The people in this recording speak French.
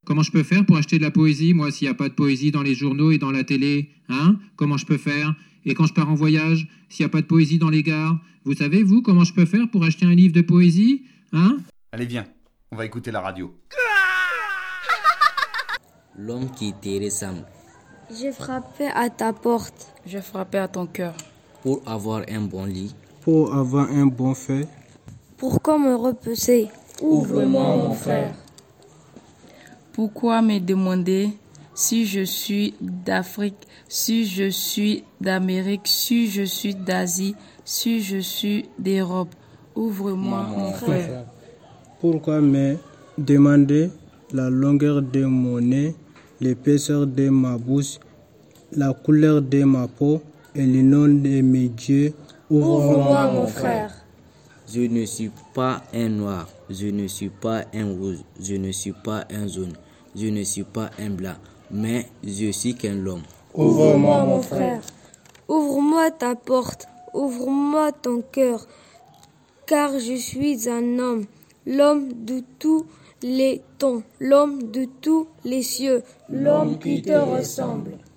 Comment je peux faire pour acheter de la poésie, moi, s'il n'y a pas de poésie dans les journaux et dans la télé, hein? Comment je peux faire? Et quand je pars en voyage, s'il n'y a pas de poésie dans les gares, vous savez, vous, comment je peux faire pour acheter un livre de poésie, hein? Allez, viens, on va écouter la radio. L'homme qui te ressemble. J'ai frappé à ta porte. J'ai frappé à ton cœur. Pour avoir un bon lit. Pour avoir un bon fait. Pourquoi me repousser? Ouvre-moi, mon frère. Pourquoi me demander si je suis d'Afrique, si je suis d'Amérique, si je suis d'Asie, si je suis d'Europe? Ouvre-moi, mon frère. Pourquoi me demander la longueur de mon nez, l'épaisseur de ma bouche, la couleur de ma peau et le nom de mes yeux? Ouvre-moi, mon frère. Je ne suis pas un noir, je ne suis pas un rouge, je ne suis pas un jaune, je ne suis pas un blanc, mais je suis qu'un homme. Ouvre-moi, mon frère. Ouvre-moi ta porte, ouvre-moi ton cœur, car je suis un homme, l'homme de tous les temps, l'homme de tous les cieux, l'homme qui te ressemble.